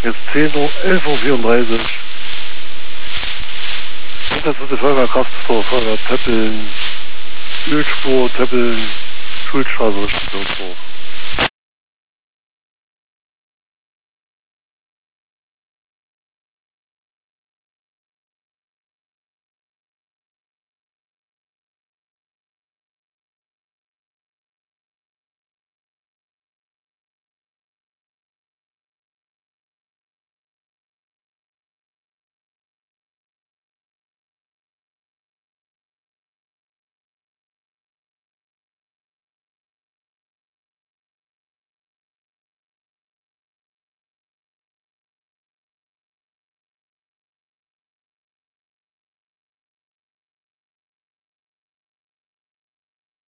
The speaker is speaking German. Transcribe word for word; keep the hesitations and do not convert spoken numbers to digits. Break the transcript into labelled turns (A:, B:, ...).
A: jetzt zehn Uhr, elf Uhr vierunddreißig. Und das ist die Feuerwehr Kraftstoff, Feuerwehr Teppeln, Ölspur, Teppeln, Schulstraße Richtung Würzburg.